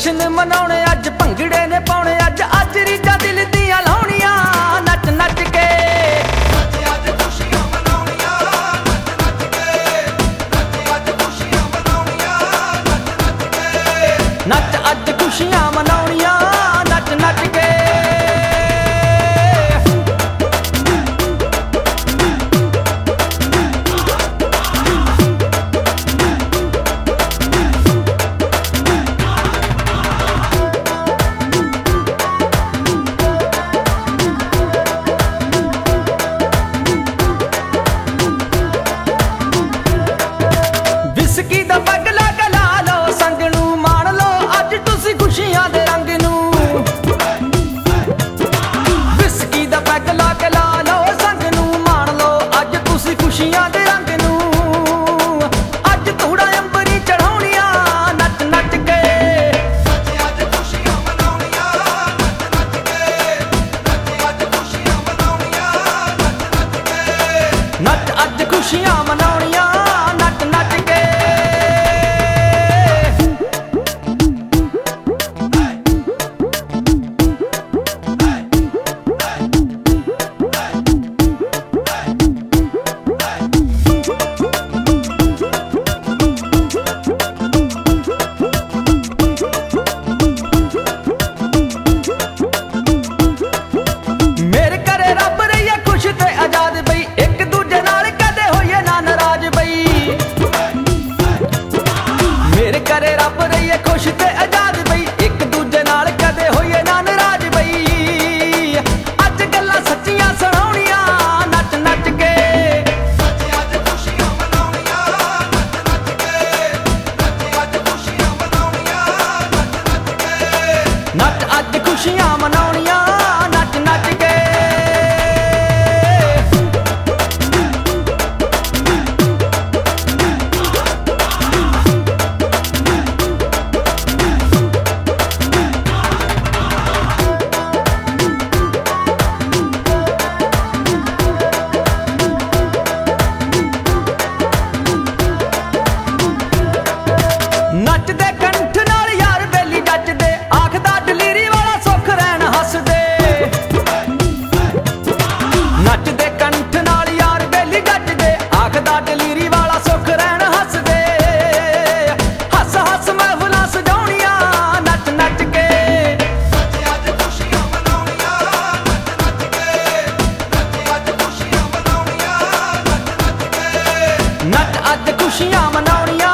जश्न मनाउणे अज भंगड़े ने पाउणे अज अज रीजा दिल दियां लाउणियां नच नच के नच अज खुशियां मनाउणियां नच नच के विस्की दा पग ला लो संग नू माण लो अज तुसी खुशियां दे रंग नू विस्की दा पग ला लो संग नू माण लो अज तुसी खुशियां दे रंग नू अज धूड़ा अंबरी चढ़ाउणियां नच नच के अज खुशियां मनाउणियां नच नच के अज खुशियां मनाउणियां नच नच के नच अज खुशियां मनाउणियां नच नच के मेरे घरे रब रहिए खुश ते आजाद बई एक दूजे नाल कदे होइए ना नाराज बई मेरे घरे रब रहिए खुश ते आजाद बई एक दूजे नाल कदे होइए ना नाराज बई अज गल्लां सच्चियां सुणाउणियां नच नच के अज खुशियां मनाउणियां नच नच के अज खुशियां मनाउणियां नच नच के नच अज खुशियां मनाउणियां नच नच के नचदे कंठ नाल यार बेली जचदे आखदा डलीरी वाला सुख रैन हसदे नचदे कंठ नाल यार बेली जचदे आखदा डलीरी वाला सुख रैन हसदे हस हस महफिलां सजाउणियां नच नच के अज खुशियां मनाउणियां नच नच के अज खुशियां मनाउणियां नच नच के नच अज खुशियां मनाउणियां